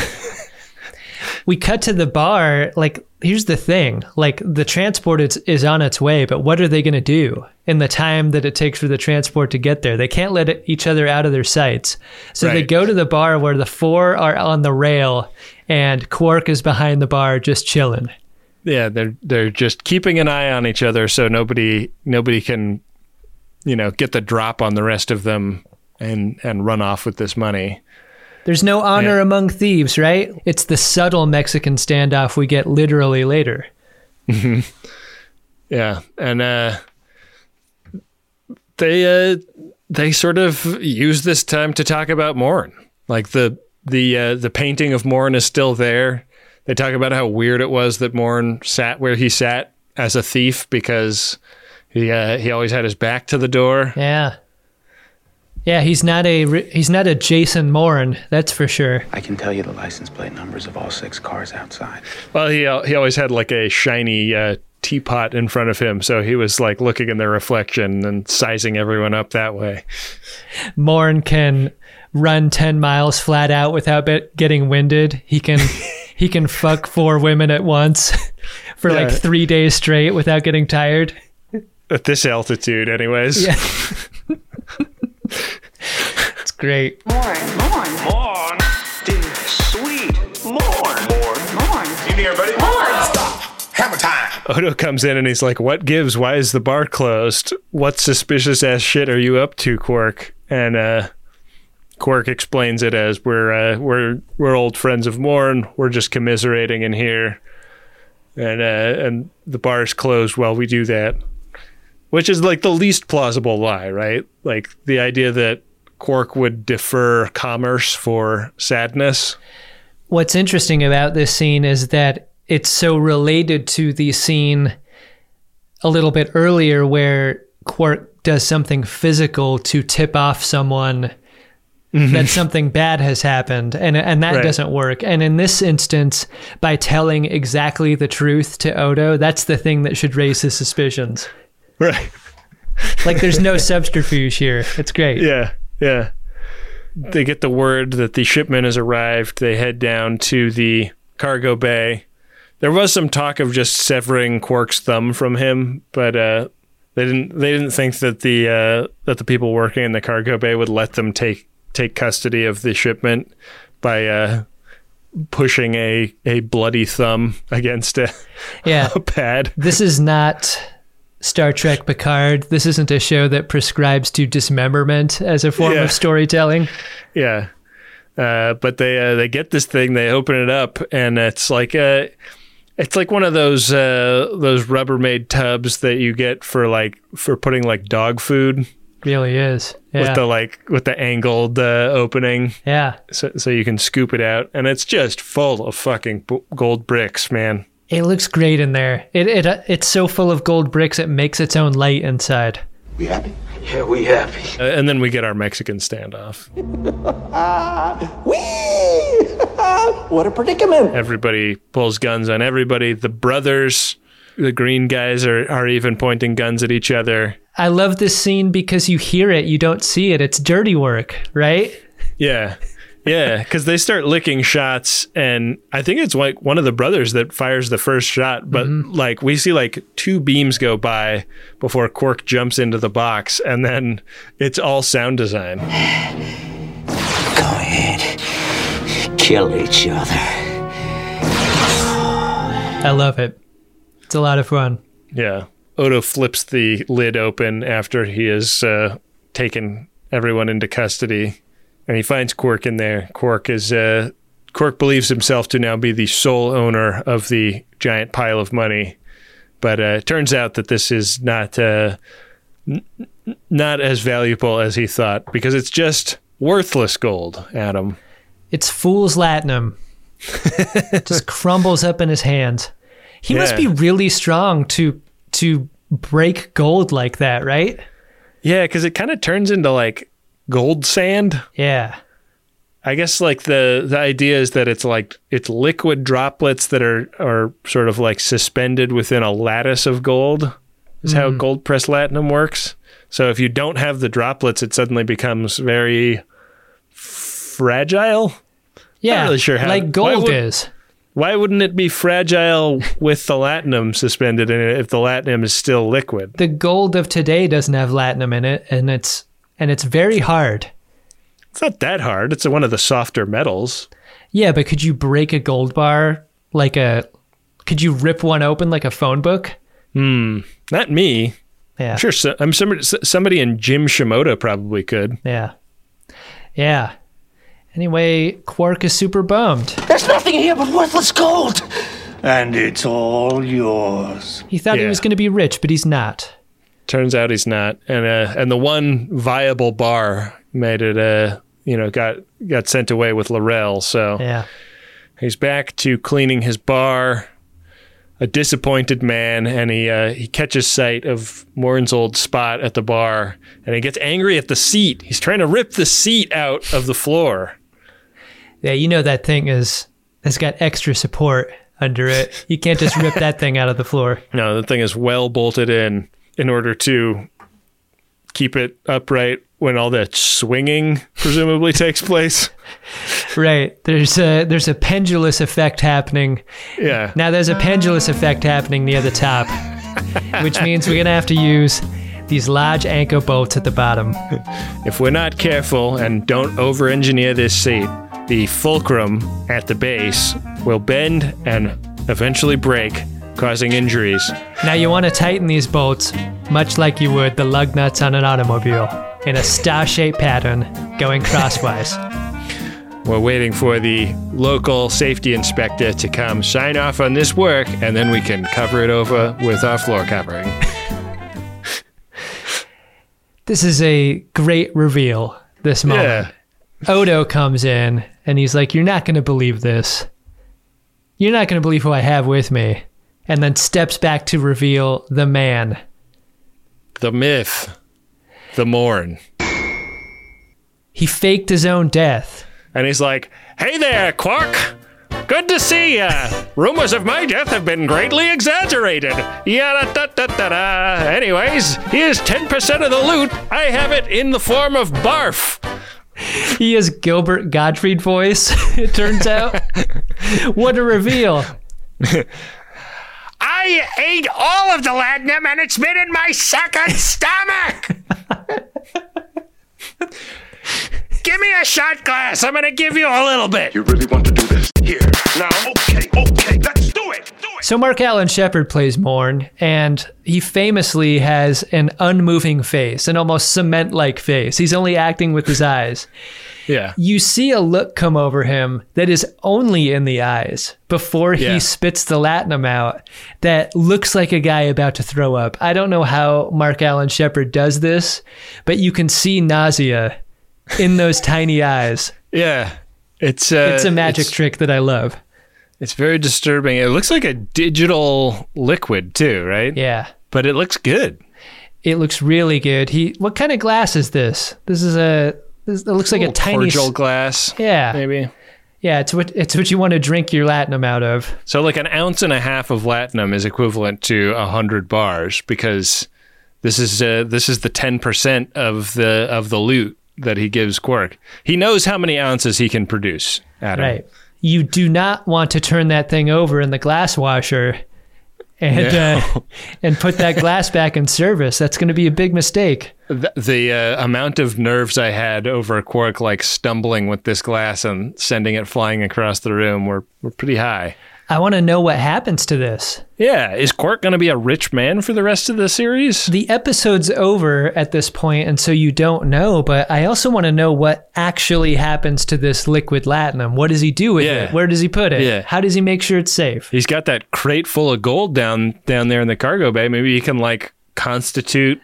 We cut to the bar. Like, here's the thing. Like, the transport is on its way, but what are they going to do in the time that it takes for the transport to get there? They can't let each other out of their sights. So they go to the bar where the 4 are on the rail, and Quark is behind the bar just chilling. Yeah, they're just keeping an eye on each other so nobody can, get the drop on the rest of them and run off with this money. There's no honor among thieves, right? It's the subtle Mexican standoff we get literally later. Yeah, and they sort of use this time to talk about Morn. Like the painting of Morn is still there. They talk about how weird it was that Morn sat where he sat as a thief because he always had his back to the door. Yeah. Yeah, he's not a Jason Morn, that's for sure. I can tell you the license plate numbers of all 6 cars outside. Well, he always had like a shiny teapot in front of him, so he was like looking in the reflection and sizing everyone up that way. Morn can run 10 miles flat out without getting winded. He can fuck 4 women at once for like 3 days straight without getting tired. At this altitude, anyways. Yeah. It's great. Morn. Dude, sweet. Morn. You near, buddy? Morn. Stop. Hammer time. Odo comes in and he's like, "What gives? Why is the bar closed? What suspicious ass shit are you up to, Quark?" And Quark explains it as we're old friends of Morn. We're just commiserating in here, and the bar's closed while we do that. Which is like the least plausible lie, right? Like the idea that Quark would defer commerce for sadness. What's interesting about this scene is that it's so related to the scene a little bit earlier where Quark does something physical to tip off someone that something bad has happened, and that Right. doesn't work. And in this instance, by telling exactly the truth to Odo, that's the thing that should raise his suspicions. Right. Like there's no subterfuge here. It's great. Yeah. Yeah. They get the word that the shipment has arrived. They head down to the cargo bay. There was some talk of just severing Quark's thumb from him, but they didn't think that the people working in the cargo bay would let them take custody of the shipment by pushing a bloody thumb against a pad. This is not Star Trek Picard. This isn't a show that prescribes to dismemberment as a form of storytelling. Yeah. But they get this thing, they open it up, and it's like one of those Rubbermaid tubs that you get for putting like dog food. Really is. Yeah. With the angled opening. Yeah. So you can scoop it out, and it's just full of fucking gold bricks, man. It looks great in there. It's so full of gold bricks it makes its own light inside. We happy? Yeah, we happy. And then we get our Mexican standoff. What a predicament. Everybody pulls guns on everybody. The brothers, the green guys are even pointing guns at each other. I love this scene because you hear it, you don't see it. It's dirty work, right? Yeah. Yeah, because they start licking shots, and I think it's like one of the brothers that fires the first shot, but like we see like 2 beams go by before Quark jumps into the box, and then it's all sound design. Go ahead. Kill each other. I love it. It's a lot of fun. Yeah. Odo flips the lid open after he has taken everyone into custody, and he finds Quark in there. Quark believes himself to now be the sole owner of the giant pile of money, but it turns out that this is not as valuable as he thought, because it's just worthless gold, Adam. It's fool's latinum. It just crumbles up in his hands. He must be really strong to break gold like that, right? Yeah, because it kind of turns into like gold sand. Yeah. I guess like the idea is that it's liquid droplets that are sort of like suspended within a lattice of gold is how gold pressed latinum works. So if you don't have the droplets, it suddenly becomes very fragile. Yeah, not really sure how. Like gold is. Why wouldn't it be fragile with the latinum suspended in it if the latinum is still liquid? The gold of today doesn't have latinum in it, and it's very hard. It's not that hard. It's one of the softer metals. Yeah, but could you break a gold bar could you rip one open like a phone book? Not me. Yeah. I'm sure somebody in Jim Shimoda probably could. Yeah. Yeah. Anyway, Quark is super bummed. There's nothing here but worthless gold. And it's all yours. He thought he was going to be rich, but he's not. Turns out he's not. And the one viable bar made it, got sent away with L'Rell. So yeah, he's back to cleaning his bar, a disappointed man, and he catches sight of Morn's old spot at the bar, and he gets angry at the seat. He's trying to rip the seat out of the floor. Yeah, that thing has got extra support under it. You can't just rip that thing out of the floor. No, the thing is well bolted in order to keep it upright when all that swinging presumably takes place. Right. There's a pendulous effect happening. Yeah. Now there's a pendulous effect happening near the top, which means we're going to have to use these large anchor bolts at the bottom. If we're not careful and don't over-engineer this seat, the fulcrum at the base will bend and eventually break, causing injuries. Now you want to tighten these bolts much like you would the lug nuts on an automobile, in a star-shaped pattern going crosswise. We're waiting for the local safety inspector to come sign off on this work, and then we can cover it over with our floor covering. This is a great reveal, this moment. Yeah. Odo comes in, and he's like, "You're not going to believe this. You're not going to believe who I have with me." And then steps back to reveal the man. The myth. The Morn. He faked his own death. And he's like, "Hey there, Quark. Good to see ya. Rumors of my death have been greatly exaggerated. Yada da da da da. Anyways, here's 10% of the loot. I have it in the form of barf." He has Gilbert Gottfried voice, it turns out. What a reveal. I ate all of the latinum and it's been in my second stomach. Give me a shot glass. I'm going to give you a little bit. You really want to do this? Here. Now, okay, let's do it. So Mark Allen Shepard plays Morn, and he famously has an unmoving face, an almost cement-like face. He's only acting with his eyes. Yeah. You see a look come over him that is only in the eyes before he spits the latinum out that looks like a guy about to throw up. I don't know how Mark Allen Shepard does this, but you can see nausea in those tiny eyes. Yeah. It's a magic trick that I love. It's very disturbing. It looks like a digital liquid too, right? Yeah. But it looks good. It looks really good. What kind of glass is this? It looks like a tiny cordial glass. Yeah. Maybe. Yeah, it's what you want to drink your latinum out of. So like 1.5 ounces of latinum is equivalent to 100 bars because this is the 10% of the loot that he gives Quark. He knows how many ounces he can produce, Adam. Right. You do not want to turn that thing over in the glass washer and put that glass back in service. That's going to be a big mistake. The amount of nerves I had over Quark like stumbling with this glass and sending it flying across the room were pretty high. I want to know what happens to this. Yeah, is Quark going to be a rich man for the rest of the series? The episode's over at this point, and so you don't know, but I also want to know what actually happens to this liquid latinum. What does he do with it? Where does he put it? Yeah. How does he make sure it's safe? He's got that crate full of gold down there in the cargo bay. Maybe he can like constitute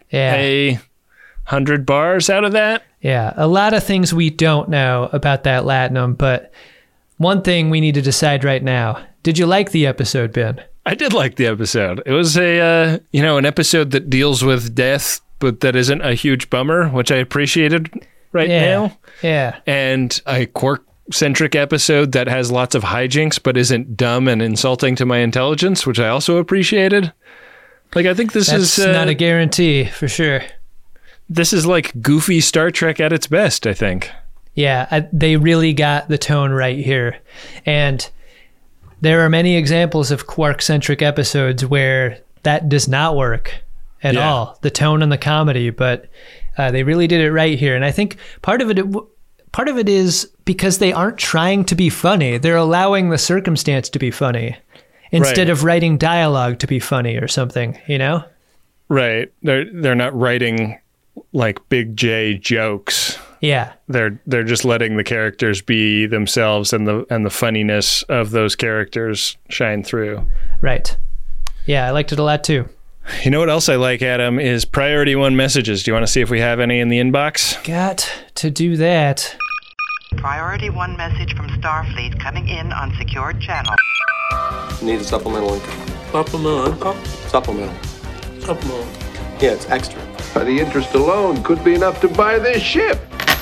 100 bars out of that? Yeah, a lot of things we don't know about that latinum, but one thing we need to decide right now. Did you like the episode, Ben? I did like the episode. It was an episode that deals with death, but that isn't a huge bummer, which I appreciated now. Yeah. And a Quark-centric episode that has lots of hijinks, but isn't dumb and insulting to my intelligence, which I also appreciated. Like, I think That's is not a guarantee, for sure. This is like goofy Star Trek at its best, I think. Yeah, they really got the tone right here. And there are many examples of Quark-centric episodes where that does not work at all, the tone and the comedy, but they really did it right here. And I think part of it is because they aren't trying to be funny. They're allowing the circumstance to be funny instead of writing dialogue to be funny or something, you know? Right. They're not writing like Big J jokes. Yeah. They're just letting the characters be themselves and the funniness of those characters shine through. Right. Yeah, I liked it a lot too. You know what else I like, Adam, is Priority 1 messages. Do you want to see if we have any in the inbox? Got to do that. Priority 1 message from Starfleet coming in on secured channel. Need a supplemental income. Supplemental income? Supplemental. Yeah, it's extra. The interest alone could be enough to buy this ship.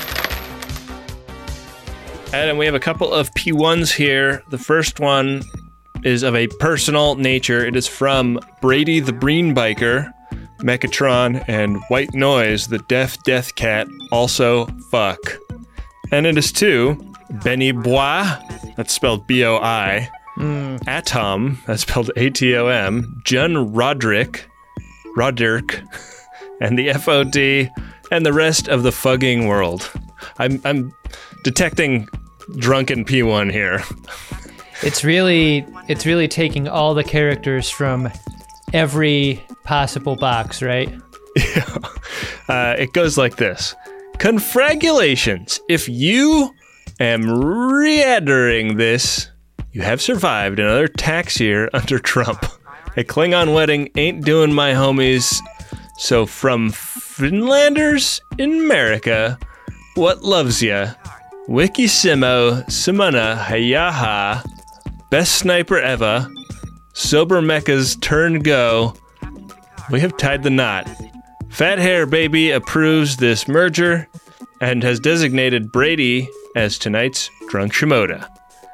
Adam, we have a couple of P1s here. The first one is of a personal nature. It is from Brady the Breen Biker, Mechatron, and White Noise, the Deaf Death Cat, also fuck. And it is to Benny Bois, that's spelled B-O-I, Atom, that's spelled A-T-O-M, John Roderick, and the FOD, and the rest of the fugging world. I'm detecting drunken P1 here. It's really taking all the characters from every possible box, right? Yeah. It goes like this. Confragulations. If you am re-entering this, you have survived another tax year under Trump. A Klingon wedding ain't doing my homies. So from Finlanders in America, what loves ya? Wikisimo, Simona, Hayaha, best sniper ever, sober mechas turn go. We have tied the knot. Fat Hair Baby approves this merger, and has designated Brady as tonight's Drunk Shimoda.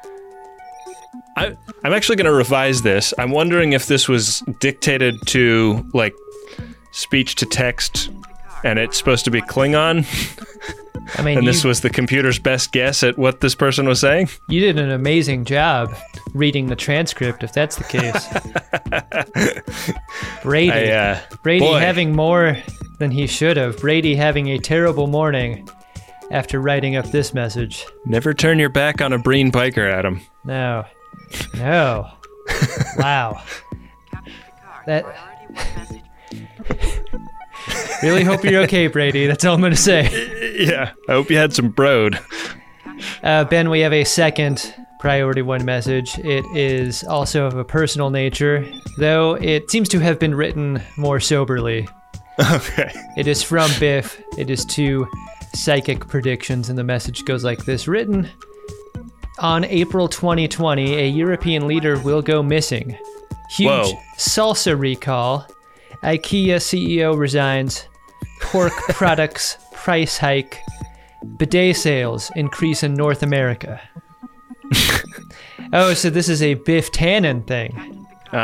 I'm actually going to revise this. I'm wondering if this was dictated to, like, speech to text, and it's supposed to be Klingon. I mean, and this was the computer's best guess at what this person was saying? You did an amazing job reading the transcript, if that's the case. Brady having more than he should have. Brady having a terrible morning after writing up this message. Never turn your back on a Breen Piker, Adam. No. Wow. That... Really hope you're okay, Brady. That's all I'm going to say. Yeah, I hope you had some broad. Ben, we have a second Priority 1 message. It is also of a personal nature, though it seems to have been written more soberly. Okay. It is from Biff. It is 2 psychic predictions, and the message goes like this. Written on April 2020, a European leader will go missing. Huge salsa recall. IKEA CEO resigns. Pork products price hike. Bidet sales increase in North America. Oh, so this is a Biff Tannen thing.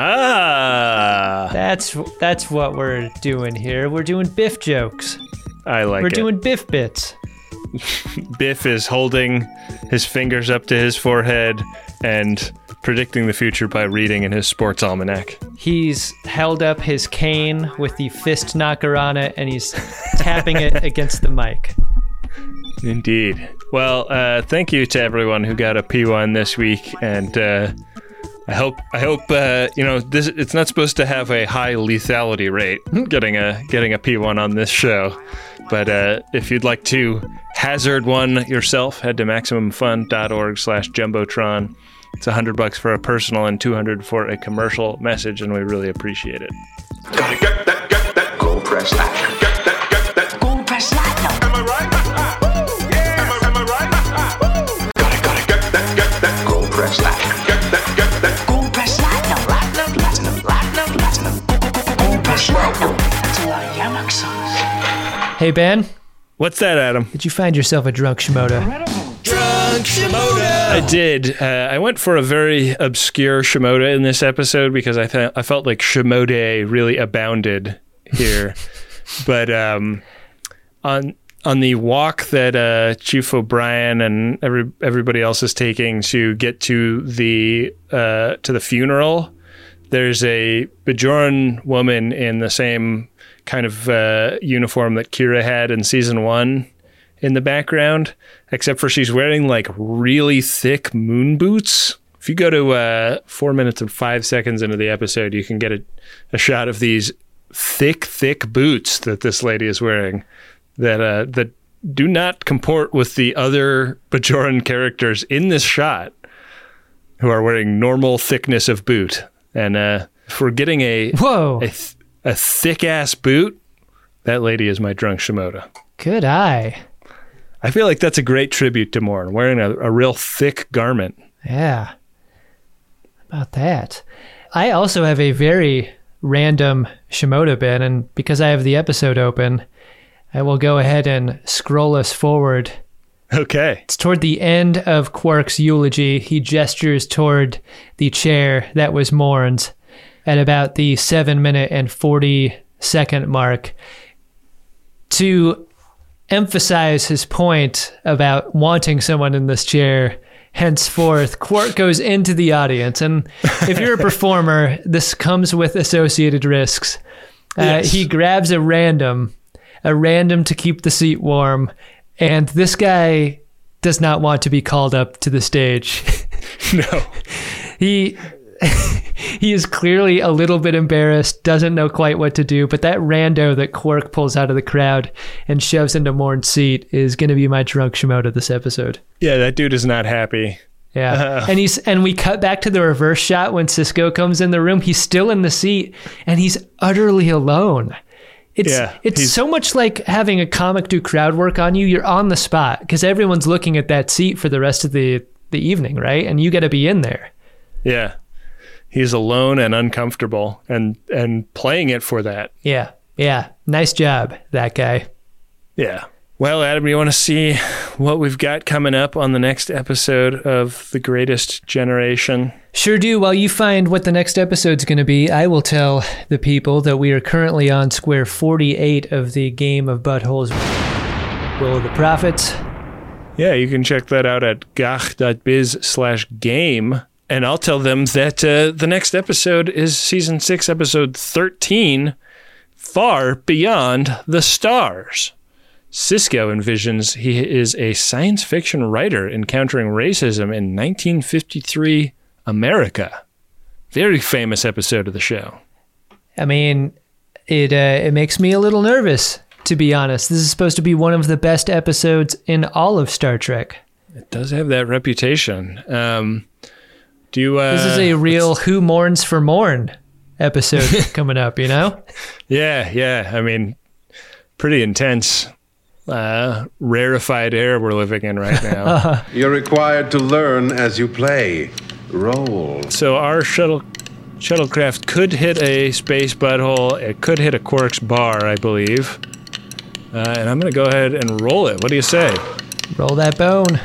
Ah. That's what we're doing here. We're doing Biff jokes. I like it. We're doing Biff bits. Biff is holding his fingers up to his forehead and predicting the future by reading in his sports almanac. He's held up his cane with the fist knocker on it, and he's tapping it against the mic. Indeed. Well, thank you to everyone who got a P1 this week, and I hope this. It's not supposed to have a high lethality rate. getting a P1 on this show, but if you'd like to hazard one yourself, head to MaximumFun.org/Jumbotron. It's $100 for a personal and $200 for a commercial message, and we really appreciate it. Gotta get that gold press action. Get that Gold press platinum. Am I right? Yeah. Am I right? Gotta get that gold press action. Get that Gold press platinum. Platinum. Gold press platinum. That's a lot of yamak sauce. Hey, Ben. What's that, Adam? Did you find yourself a drunk Shimoda? Drunk Shimoda! I did. I went for a very obscure Shimoda in this episode because I felt like Shimoda really abounded here. But on the walk that Chief O'Brien and everybody else is taking to get to the funeral, there's a Bajoran woman in the same kind of uniform that Kira had in season 1 in the background, except for she's wearing like really thick moon boots. If you go to 4 minutes and 5 seconds into the episode, you can get a shot of these thick boots that this lady is wearing that do not comport with the other Bajoran characters in this shot who are wearing normal thickness of boot. And if we're getting a thick ass boot, that lady is my drunk Shimoda. Good eye. I feel like that's a great tribute to Morn, wearing a real thick garment. Yeah. About that. I also have a very random Shimoda, Ben, and because I have the episode open, I will go ahead and scroll us forward. Okay. It's toward the end of Quark's eulogy. He gestures toward the chair that was Morn's at about the 7-minute and 40-second mark to emphasize his point about wanting someone in this chair. Henceforth, Quark goes into the audience, and if you're a performer, this comes with associated risks. Yes. He grabs a random to keep the seat warm, and this guy does not want to be called up to the stage. No. He is clearly a little bit embarrassed, doesn't know quite what to do, but that rando that Quark pulls out of the crowd and shoves into Morn's seat is going to be my drunk Shimoda this episode. Yeah, that dude is not happy. Yeah. And we cut back to the reverse shot when Sisko comes in the room. He's still in the seat and he's utterly alone. It's so much like having a comic do crowd work on you. You're on the spot because everyone's looking at that seat for the rest of the evening, right? And you got to be in there. Yeah. He's alone and uncomfortable and playing it for that. Yeah. Nice job, that guy. Yeah. Well, Adam, you want to see what we've got coming up on the next episode of The Greatest Generation? Sure do. While you find what the next episode's going to be, I will tell the people that we are currently on square 48 of the Game of Buttholes Will of the Prophets. Yeah, you can check that out at gach.biz/game. And I'll tell them that the next episode is Season 6, Episode 13, Far Beyond the Stars. Sisko envisions he is a science fiction writer encountering racism in 1953 America. Very famous episode of the show. I mean, it makes me a little nervous, to be honest. This is supposed to be one of the best episodes in all of Star Trek. It does have that reputation. This is a real Who Mourns for Morn episode coming up, you know? Yeah. I mean, pretty intense. Rarefied air we're living in right now. You're required to learn as you play. Roll. So our shuttlecraft could hit a space butthole. It could hit a Quark's bar, I believe. And I'm going to go ahead and roll it. What do you say? Roll that bone.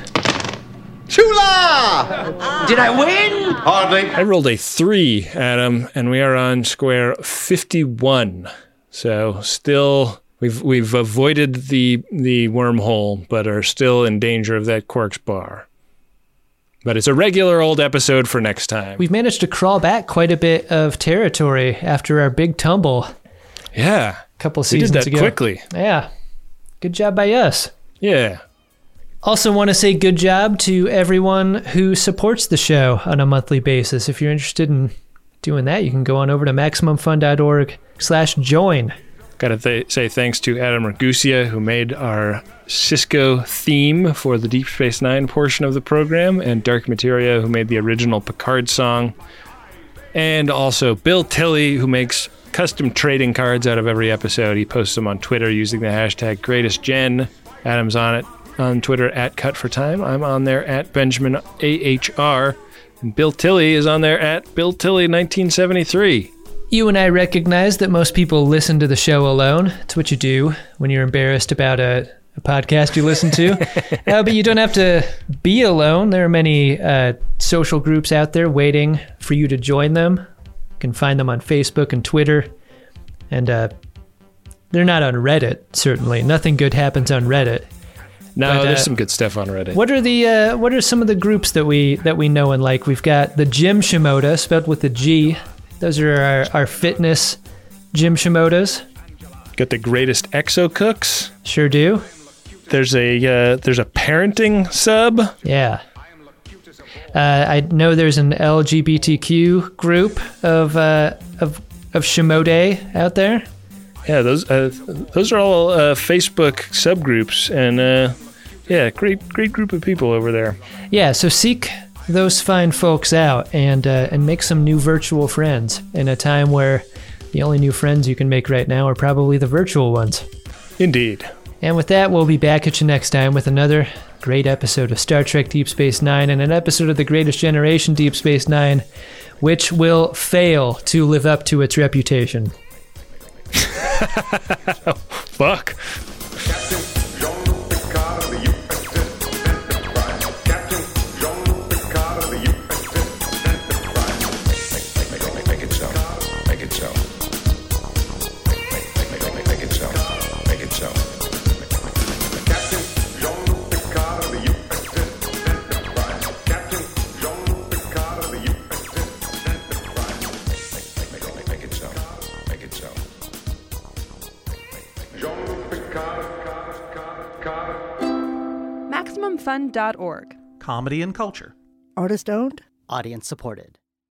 Chula! Did I win? Hardly. I rolled a 3, Adam, and we are on square 51. So still... We've avoided the wormhole, but are still in danger of that Quark's bar. But it's a regular old episode for next time. We've managed to crawl back quite a bit of territory after our big tumble. Yeah. A couple seasons ago. We did that quickly. Yeah. Good job by us. Yeah. Also want to say good job to everyone who supports the show on a monthly basis. If you're interested in doing that, you can go on over to MaximumFun.org/join. Got to say thanks to Adam Ragusia, who made our Sisko theme for the Deep Space Nine portion of the program, and Dark Materia, who made the original Picard song. And also Bill Tilley, who makes custom trading cards out of every episode. He posts them on Twitter using the hashtag GreatestGen. Adam's on it on Twitter at @CutForTime. I'm on there at BenjaminAHR. And Bill Tilley is on there at BillTilley1973. You and I recognize that most people listen to the show alone. It's what you do when you're embarrassed about a podcast you listen to. But you don't have to be alone. There are many social groups out there waiting for you to join them. You can find them on Facebook and Twitter. And they're not on Reddit, certainly. Nothing good happens on Reddit. No, there's some good stuff on Reddit. What are some of the groups that we know and like? We've got the Jim Shimoda, spelled with a G. Those are our fitness Jim Shimodas. Got the Greatest Exo Cooks. Sure do. There's a parenting sub. Yeah. I know there's an LGBTQ group of Shimode out there. Yeah, those are all Facebook subgroups, and great group of people over there. Yeah, so seek those fine folks out and make some new virtual friends in a time where the only new friends you can make right now are probably the virtual ones. Indeed. And with that, we'll be back at you next time with another great episode of Star Trek Deep Space Nine and an episode of The Greatest Generation Deep Space Nine, which will fail to live up to its reputation. Fuck. MaximumFun.org. Comedy and culture. Artist owned. Audience supported.